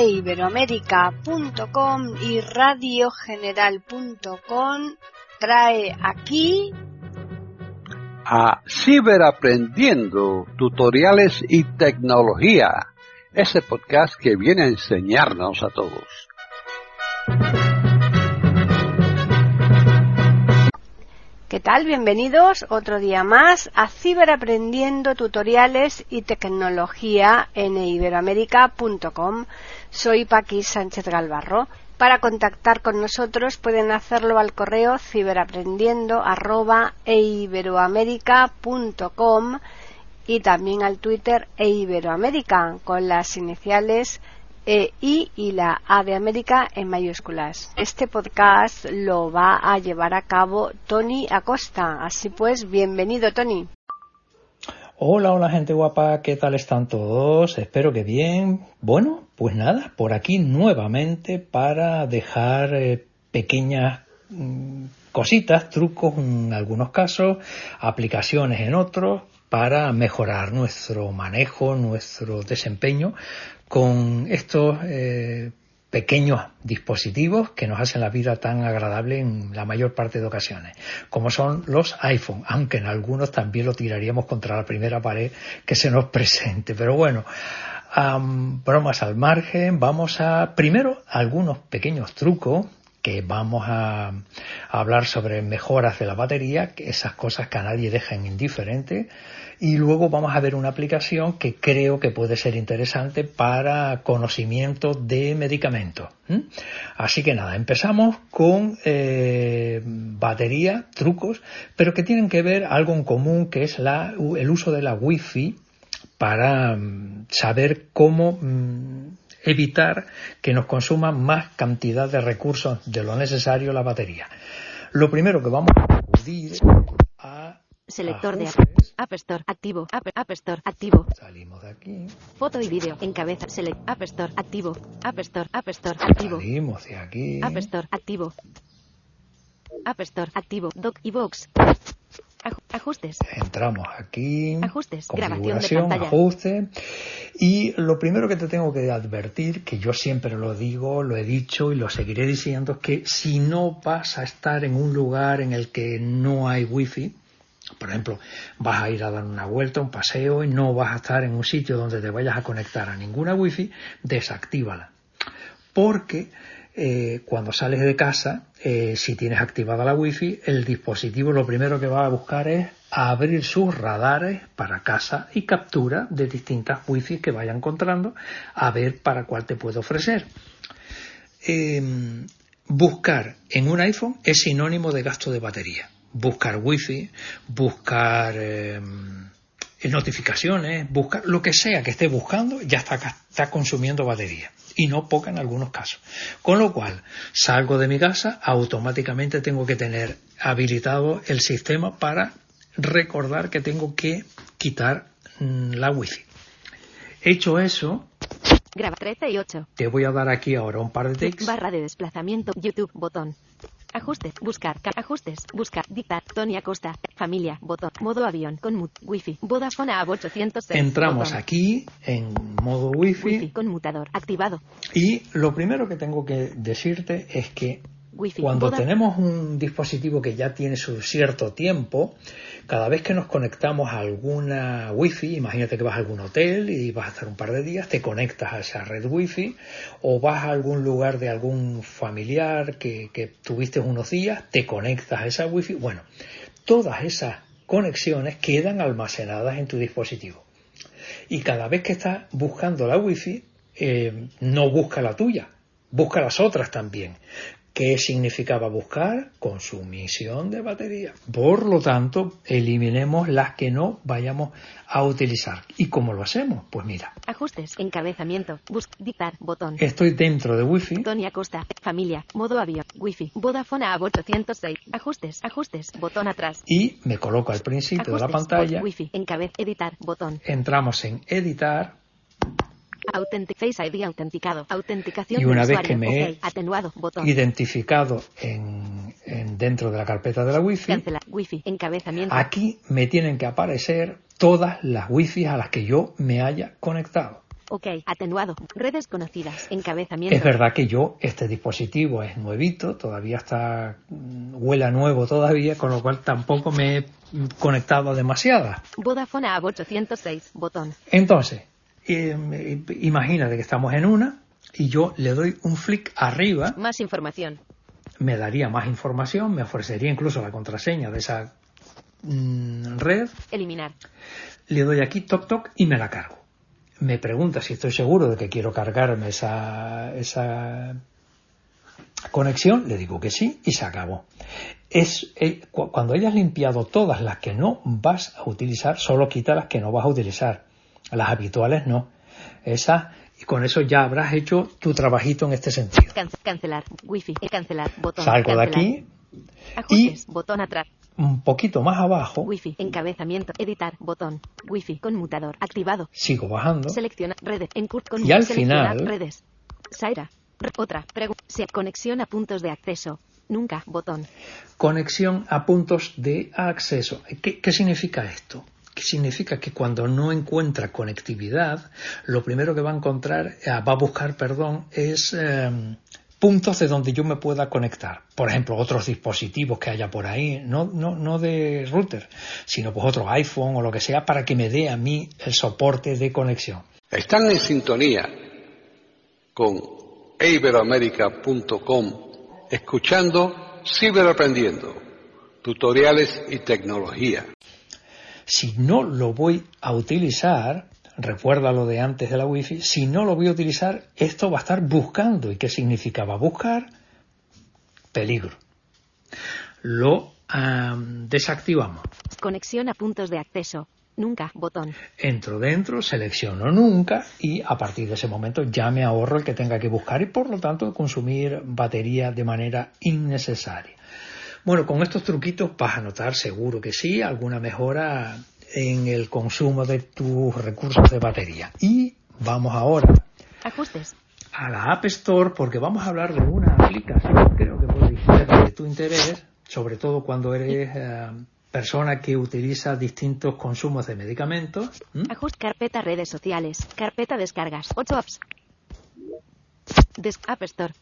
eiberoamerica.com y radiogeneral.com trae aquí a Ciberaprendiendo, tutoriales y tecnología, ese podcast que viene a enseñarnos a todos. ¿Qué tal? Bienvenidos otro día más a Ciberaprendiendo, tutoriales y tecnología en eiberoamerica.com. Soy Paqui Sánchez Galvarro. Para contactar con nosotros pueden hacerlo al correo ciberaprendiendo@eiberoamerica.com y también al Twitter eiberoamerica con las iniciales I y la A de América en mayúsculas. Este podcast lo va a llevar a cabo Tony Acosta. Así pues, bienvenido, Tony. Hola gente guapa, ¿qué tal están todos? Espero que bien. Bueno, pues nada, por aquí nuevamente para dejar pequeñas cositas, trucos en algunos casos, aplicaciones en otros, para mejorar nuestro manejo, nuestro desempeño con estos pequeños dispositivos que nos hacen la vida tan agradable en la mayor parte de ocasiones, como son los iPhone, aunque en algunos también lo tiraríamos contra la primera pared que se nos presente. Pero bueno, bromas al margen, vamos a primero algunos pequeños trucos que vamos a hablar sobre mejoras de la batería, esas cosas que a nadie dejan indiferente, y luego vamos a ver una aplicación que creo que puede ser interesante para conocimiento de medicamentos. Así que nada, empezamos con batería, trucos, pero que tienen que ver algo en común, que es el uso de la Wi-Fi para saber cómo evitar que nos consuma más cantidad de recursos de lo necesario la batería. Lo primero que vamos a acudir a selector de App Store activo, App Store activo. Salimos de aquí. Foto y vídeo encabeza select App Store activo, App Store activo. Salimos de aquí. App Store activo. App Store activo, dock y box. Ajustes. Entramos aquí. Ajustes. Configuración, Grabación de pantalla. ajuste. Y lo primero que te tengo que advertir, que yo siempre lo digo, lo he dicho y lo seguiré diciendo, es que si no vas a estar en un lugar en el que no hay wifi, por ejemplo, vas a ir a dar una vuelta, un paseo, y no vas a estar en un sitio donde te vayas a conectar a ninguna wifi, desactívala. Porque cuando sales de casa, si tienes activada la wifi, el dispositivo lo primero que va a buscar es abrir sus radares para casa y captura de distintas wifi que vaya encontrando, a ver para cuál te puede ofrecer. Buscar en un iPhone es sinónimo de gasto de batería. Buscar wifi, buscar notificaciones, buscar lo que sea que esté buscando, ya está consumiendo batería. Y no poca en algunos casos. Con lo cual, salgo de mi casa, automáticamente tengo que tener habilitado el sistema para recordar que tengo que quitar la wifi. Hecho eso, Graba 38. te voy a dar aquí ahora un par de tics. Barra de desplazamiento, YouTube, botón. Ajustes, buscar, ajustes, buscar, dictar, Tony Acosta, familia, botón, modo avión, con wifi, Vodafone AB 806. Entramos botón. aquí en modo wifi. Conmutador, activado. Y lo primero que tengo que decirte es que Wi-Fi, cuando tenemos un dispositivo que ya tiene su cierto tiempo, cada vez que nos conectamos a alguna wifi, imagínate que vas a algún hotel y vas a estar un par de días, te conectas a esa red wifi, o vas a algún lugar de algún familiar que tuviste unos días, te conectas a esa wifi. Bueno, todas esas conexiones quedan almacenadas en tu dispositivo. Y cada vez que estás buscando la wifi, no busca la tuya, busca las otras también. ¿Qué significaba buscar? Consumición de batería. Por lo tanto, eliminemos las que no vayamos a utilizar. ¿Y cómo lo hacemos? Pues mira. Ajustes, encabezamiento, dictar, botón. Estoy dentro de Wi-Fi. Tony Acosta, familia, modo avión, Wi-Fi, Vodafone AB 806. Ajustes, botón atrás. Y me coloco al principio de la pantalla. Wi-Fi, editar, botón. Entramos en editar. Face ID autenticado. Autenticación Y una de vez usuario, que me he atenuado, botón. identificado dentro de la carpeta de la Wi-Fi, Cancela, Wi-Fi, encabezamiento. aquí me tienen que aparecer todas las Wi-Fi a las que yo me haya conectado. Ok. Atenuado. Redes conocidas. Encabezamiento. Es verdad que este dispositivo es nuevito, todavía huele a nuevo todavía, con lo cual tampoco me he conectado a demasiadas. Vodafone a 806. Botón. Entonces, imagínate que estamos en una y yo le doy un flick arriba. Más información. Me daría más información, me ofrecería incluso la contraseña de esa red. Eliminar. Le doy aquí toc toc y me la cargo. Me pregunta si estoy seguro de que quiero cargarme esa conexión, le digo que sí y se acabó. Cuando hayas limpiado todas las que no vas a utilizar, solo quita las que no vas a utilizar. Las habituales no. Y con eso ya habrás hecho tu trabajito en este sentido. Cancelar. Wi-Fi. Cancelar. Botón. Salgo cancelar. de aquí. Ajustes. Botón atrás. Un poquito más abajo. Wi-Fi. Encabezamiento. Editar. Botón. Wi-Fi. Conmutador. Activado. Sigo bajando. Selecciona. Redes. Y al final. Redes. Saira. Otra. Conexión a puntos de acceso. Nunca. Botón. Conexión a puntos de acceso. ¿Qué significa esto? Que significa que cuando no encuentra conectividad, lo primero que va a buscar, es puntos de donde yo me pueda conectar. Por ejemplo, otros dispositivos que haya por ahí, no de router, sino pues otro iPhone o lo que sea, para que me dé a mí el soporte de conexión. Están en sintonía con iberoamerica.com, escuchando Ciberaprendiendo, tutoriales y tecnología. Si no lo voy a utilizar, recuerda lo de antes de la Wi-Fi, si no lo voy a utilizar, esto va a estar buscando. ¿Y qué significaba buscar? Peligro. Lo desactivamos. Conexión a puntos de acceso. Nunca. Botón. Entro dentro, selecciono nunca y a partir de ese momento ya me ahorro el que tenga que buscar y por lo tanto consumir batería de manera innecesaria. Bueno, con estos truquitos vas a notar seguro que sí alguna mejora en el consumo de tus recursos de batería. Y vamos ahora Ajustes. a la App Store porque vamos a hablar de una aplicación que creo que puede ser de tu interés, sobre todo cuando eres persona que utiliza distintos consumos de medicamentos. Ajuste. Carpeta redes sociales. Carpeta descargas. 8 apps. App Store.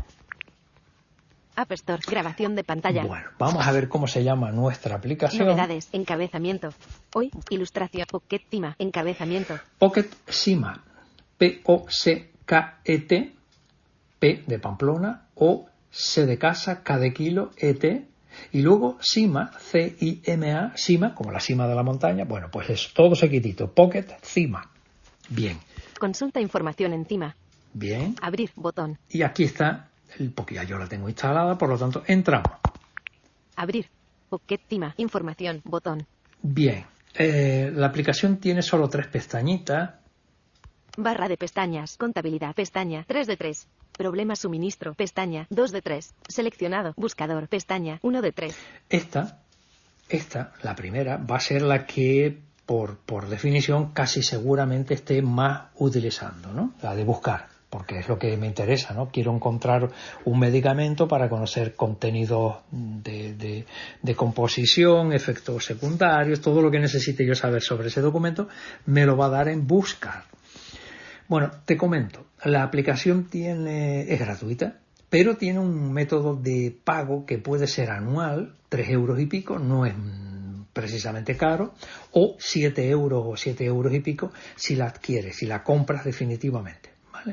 App Store. Grabación de pantalla. Bueno, vamos a ver cómo se llama nuestra aplicación. Novedades. Encabezamiento. Hoy. Ilustración. Pocket Sima. Encabezamiento. Pocket Sima. P-O-C-K-E-T. P de Pamplona. O C de casa. K de kilo. E-T. Y luego Sima. C-I-M-A. Sima, como la cima de la montaña. Bueno, pues es todo seguidito. Pocket Sima. Bien. Consulta información encima. Bien. Abrir. Botón. Y aquí está. Porque ya yo la tengo instalada, por lo tanto, entramos. Abrir. Pocket Sima. Información. Botón. Bien. La aplicación tiene solo 3 pestañitas. Barra de pestañas. Contabilidad. Pestaña. 3 de 3. Problema suministro. Pestaña. 2 de 3. Seleccionado. Buscador. Pestaña. 1 de 3. Esta, la primera, va a ser la que, por definición, casi seguramente esté más utilizando, ¿no? La de buscar. Porque es lo que me interesa, ¿no? Quiero encontrar un medicamento para conocer contenidos de composición, efectos secundarios, todo lo que necesite yo saber sobre ese documento, me lo va a dar en buscar. Bueno, te comento, la aplicación es gratuita, pero tiene un método de pago que puede ser anual, 3 euros y pico, no es precisamente caro, o 7 euros o 7 euros y pico si la adquieres, si la compras definitivamente. ¿Vale?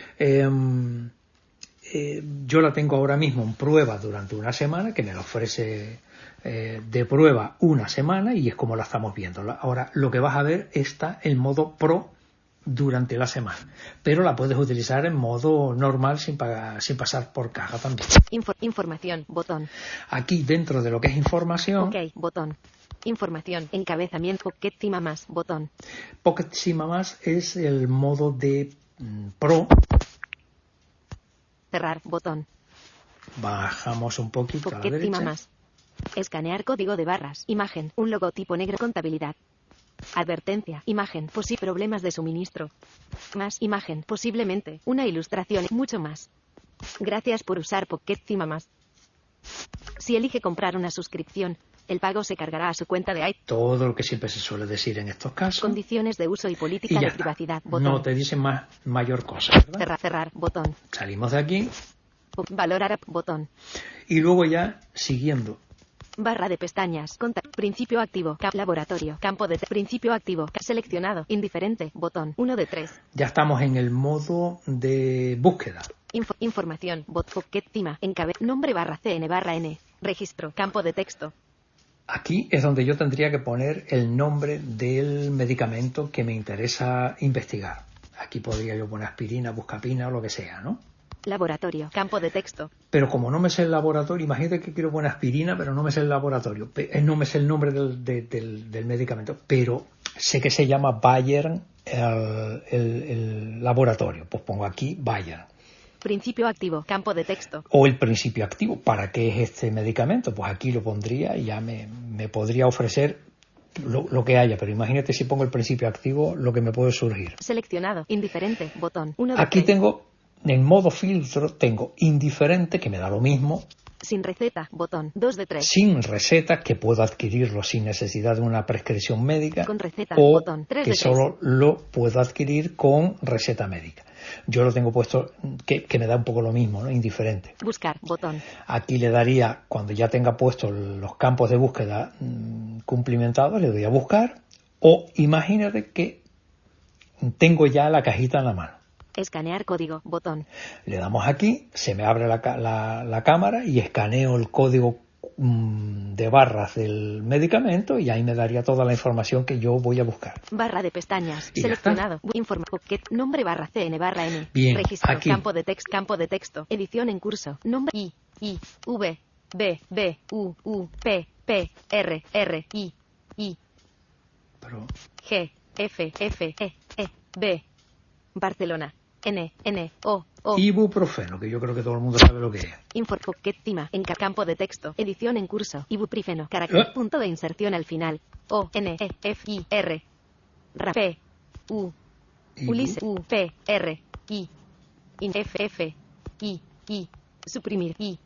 Yo la tengo ahora mismo en prueba durante una semana, que me la ofrece de prueba una semana y es como la estamos viendo. Ahora lo que vas a ver está en modo Pro durante la semana, pero la puedes utilizar en modo normal sin pasar por caja también. Información. Botón. Aquí dentro de lo que es información. Ok. Botón. Información. Encabezamiento. Pocket Sima más. Botón. Pocket Sima más es el modo de Pro. Cerrar. Botón. Bajamos un poquito a la Pocket Sima derecha. más. Escanear código de barras. Imagen. Un logotipo negro. Contabilidad. Advertencia. Imagen. Problemas de suministro. Más. Imagen. Posiblemente. Una ilustración. Mucho más. Gracias por usar Pocket Sima más. Si elige comprar una suscripción, El pago se cargará a su cuenta de iTunes. Todo lo que siempre se suele decir en estos casos. Condiciones de uso y política Y ya de está. privacidad. Botón. No te dice mayor cosa, ¿verdad? Cerrar. Botón. Salimos de aquí Valorar. Botón. y luego ya siguiendo. Barra de pestañas. Principio activo. Laboratorio. Campo de principio activo. Seleccionado. Indiferente. Botón. 1 de 3. Ya estamos en el modo de búsqueda. Información. Tima. Nombre barra CN barra N. Registro. Campo de texto. Aquí es donde yo tendría que poner el nombre del medicamento que me interesa investigar. Aquí podría yo poner aspirina, buscapina o lo que sea, ¿no? Laboratorio. Campo de texto. Pero como no me sé el laboratorio, imagínate que quiero poner aspirina, pero no me sé el laboratorio. No me sé el nombre del medicamento, pero sé que se llama Bayern el laboratorio. Pues pongo aquí Bayern. Principio activo. Campo de texto. O el principio activo. ¿Para qué es este medicamento? Pues aquí lo pondría y ya me podría ofrecer lo que haya. Pero imagínate si pongo el principio activo, lo que me puede surgir. Seleccionado. Indiferente. Botón. 1 de Aquí 3. tengo, en modo filtro, tengo indiferente, que me da lo mismo. Sin receta. Botón. 2 de 3. Sin receta, que puedo adquirirlo sin necesidad de una prescripción médica. Con receta. O Botón. 3 que de 3. solo lo puedo adquirir con receta médica. Yo lo tengo puesto que me da un poco lo mismo, ¿no? Indiferente. Buscar. Botón. Aquí le daría, cuando ya tenga puestos los campos de búsqueda cumplimentados, le doy a buscar. O imagínate que tengo ya la cajita en la mano. Escanear código. Botón. Le damos aquí, se me abre la cámara y escaneo el código de barras del medicamento y ahí me daría toda la información que yo voy a buscar. Barra de pestañas. Y Seleccionado. Nombre barra CN barra N. Bien, Registro. aquí. Campo de texto. Edición en curso. Nombre I V B U P R I Pero G F E B Barcelona. N O ibuprofeno, que yo creo que todo el mundo sabe lo que es. Tima. En campo de texto. Edición en curso. Ibuprofeno. Carácter. Punto de inserción al final. O N F I R P U Ulisse U P R I F I suprimir I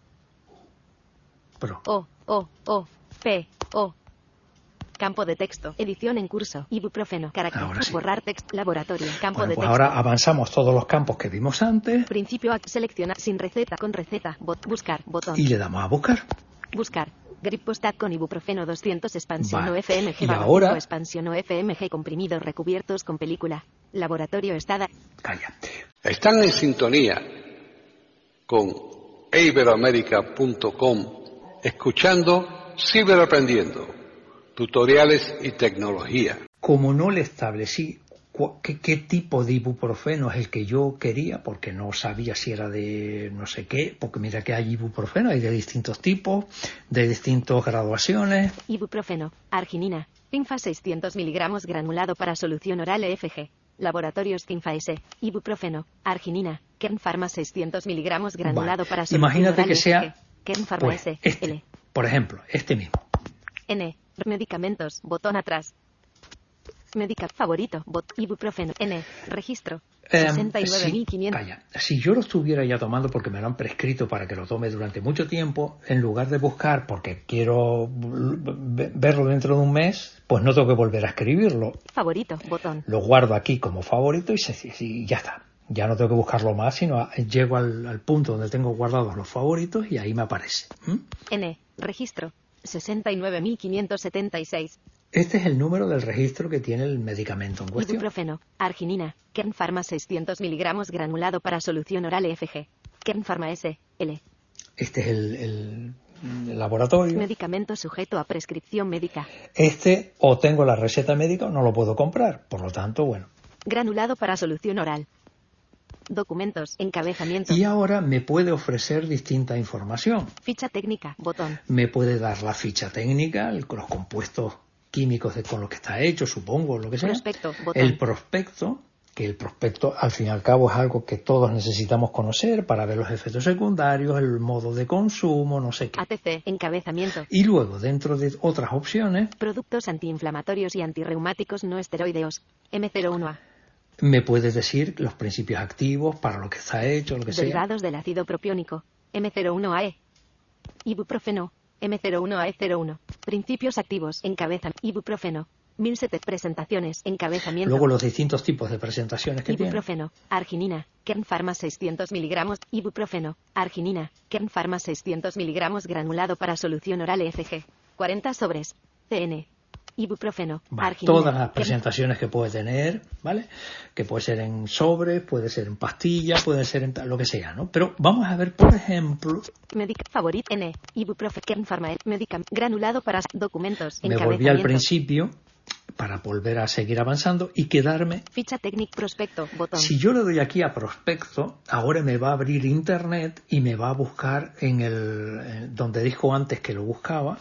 Pero O P O campo de texto. Edición en curso. Ibuprofeno. Carácter. Ahora sí. Borrar texto. Laboratorio. Campo bueno, de pues texto. ahora avanzamos todos los campos que vimos antes Principio seleccionar sin receta con receta. Buscar. Botón. y le damos a buscar. Buscar. Gripostat con ibuprofeno 200 expansión Vale. o FMG Y barra ahora- 5 expansión o FMG comprimidos recubiertos con película. Laboratorio estada. Calla. Están en sintonía con iberoamerica.com, escuchando Ciberaprendiendo, tutoriales y tecnología. Como no le establecí qué tipo de ibuprofeno es el que yo quería, porque no sabía si era de no sé qué, porque mira que hay ibuprofeno, hay de distintos tipos, de distintas graduaciones. Ibuprofeno. Arginina. Finfa 600 miligramos granulado para solución oral EFG. Laboratorios Finfa S. Ibuprofeno. Arginina. Kern Pharma 600 miligramos granulado Vale. para solución Imagínate oral que sea, EFG. Kern Pharma pues, S. este, L. por ejemplo, este mismo. N. Medicamentos. Botón atrás. Favorito. Ibuprofeno. N. Registro. 69.500. Calla. Si yo lo estuviera ya tomando porque me lo han prescrito para que lo tome durante mucho tiempo, en lugar de buscar porque quiero verlo dentro de un mes, pues no tengo que volver a escribirlo. Favorito. Botón. Lo guardo aquí como favorito y ya está. Ya no tengo que buscarlo más, sino llego al punto donde tengo guardados los favoritos y ahí me aparece. N. Registro. 69.576. Este es el número del registro que tiene el medicamento en cuestión. Ibuprofeno. Arginina. Kern Pharma 600 miligramos granulado para solución oral EFG. Kern Pharma S. L. Este es el laboratorio. Medicamento sujeto a prescripción médica. Este o tengo la receta médica o no lo puedo comprar. Por lo tanto, bueno. Granulado para solución oral. Documentos. Encabezamiento. Y ahora me puede ofrecer distinta información. Ficha técnica. Botón. Me puede dar la ficha técnica, los compuestos químicos con los que está hecho, supongo, lo que sea. Prospecto. Botón. El prospecto, que el prospecto al fin y al cabo es algo que todos necesitamos conocer para ver los efectos secundarios, el modo de consumo, no sé qué. ATC. Encabezamiento. Y luego, dentro de otras opciones, Productos antiinflamatorios y antirreumáticos no esteroideos. M01A. me puede decir los principios activos, para lo que está hecho, lo que sea. Derivados del ácido propiónico. M01AE. Ibuprofeno. M01A01. Principios activos. Encabezamiento. Ibuprofeno. 1007 presentaciones. Encabezamiento. Luego los distintos tipos de presentaciones que tiene. Ibuprofeno. Arginina. Kern Pharma 600 miligramos. Ibuprofeno. Arginina. Kern Pharma 600 miligramos granulado para solución oral EFG. 40 sobres. CN. Ibuprofeno. Vale, Arginina. todas las presentaciones que puede tener, ¿vale? Que puede ser en sobre, puede ser en pastilla, puede ser en lo que sea, ¿no? Pero vamos a ver, por ejemplo... Medic Favorit N. Ibuprofeno. Kern Pharma. Medicam. Granulado para documentos. Me volví al principio para volver a seguir avanzando y quedarme... Ficha técnica prospecto, botón. Si yo le doy aquí a prospecto, ahora me va a abrir internet y me va a buscar en el donde dijo antes que lo buscaba.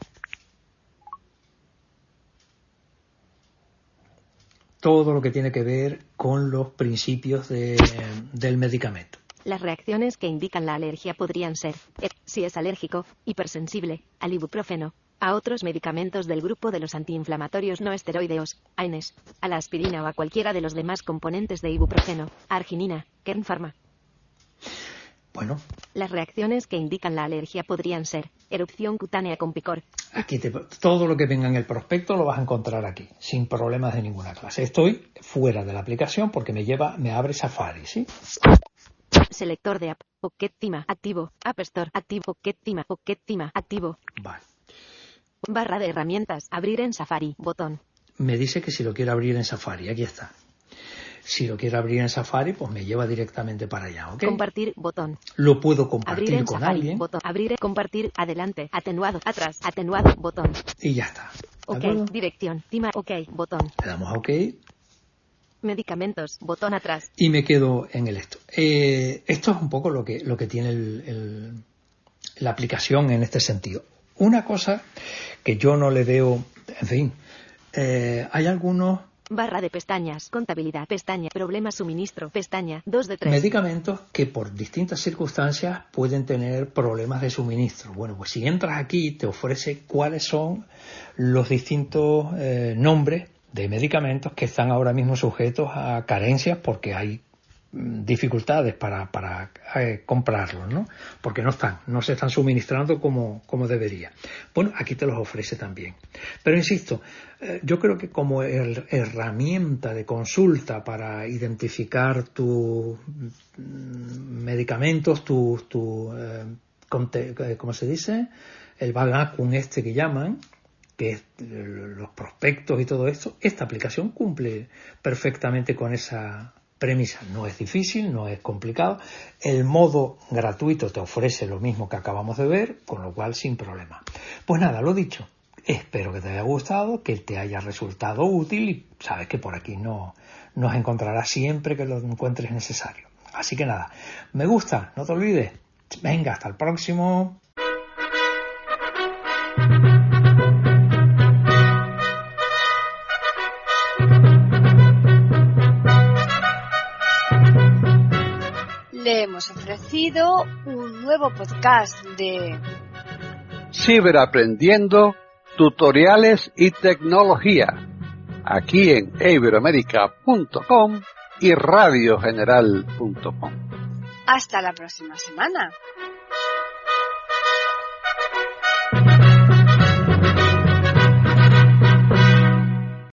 Todo lo que tiene que ver con los principios del medicamento. Las reacciones que indican la alergia podrían ser, si es alérgico, hipersensible, al ibuprofeno, a otros medicamentos del grupo de los antiinflamatorios no esteroideos, AINES, a la aspirina o a cualquiera de los demás componentes de ibuprofeno, arginina, Kern Pharma. Bueno. Las reacciones que indican la alergia podrían ser, erupción cutánea con picor. Aquí todo lo que venga en el prospecto lo vas a encontrar aquí, sin problemas de ninguna clase. Estoy fuera de la aplicación porque me abre Safari, ¿sí? Selector de app, Pocket Tima, activo, App Store, activo, Pocket Tima, activo. Vale. Barra de herramientas, abrir en Safari, botón. Me dice que si lo quiero abrir en Safari, aquí está. Si lo quiero abrir en Safari, pues me lleva directamente para allá, ¿ok? Compartir, botón. Lo puedo compartir abrir en con Safari, alguien. Botón. Abrir, compartir, adelante, atenuado, atrás, atenuado, botón. Y ya está. Ok, dirección, Tima, ok, botón. Le damos a OK. Medicamentos, botón atrás. Y me quedo en el esto. Esto es un poco lo que tiene la aplicación en este sentido. Una cosa que yo no le veo, en fin, hay algunos... Barra de pestañas, contabilidad, pestaña, problemas suministro, pestaña, 2 de 3. Medicamentos que por distintas circunstancias pueden tener problemas de suministro. Bueno, pues si entras aquí te ofrece cuáles son los distintos nombres de medicamentos que están ahora mismo sujetos a carencias porque hay dificultades para comprarlos, ¿no? Porque no se están suministrando como debería. Bueno, aquí te los ofrece también. Pero insisto, yo creo que como herramienta de consulta para identificar tus medicamentos, ¿cómo se dice? El vacuum que llaman, que es los prospectos y todo esto, esta aplicación cumple perfectamente con esa premisa. No es difícil, no es complicado. El modo gratuito te ofrece lo mismo que acabamos de ver, con lo cual sin problema. Pues nada, lo dicho. Espero que te haya gustado, que te haya resultado útil y sabes que por aquí nos encontrarás siempre que lo encuentres necesario. Así que nada, me gusta, no te olvides. Venga, hasta el próximo. Le hemos ofrecido un nuevo podcast de Ciberaprendiendo, tutoriales y tecnología, aquí en iberoamerica.com y radiogeneral.com. Hasta la próxima semana.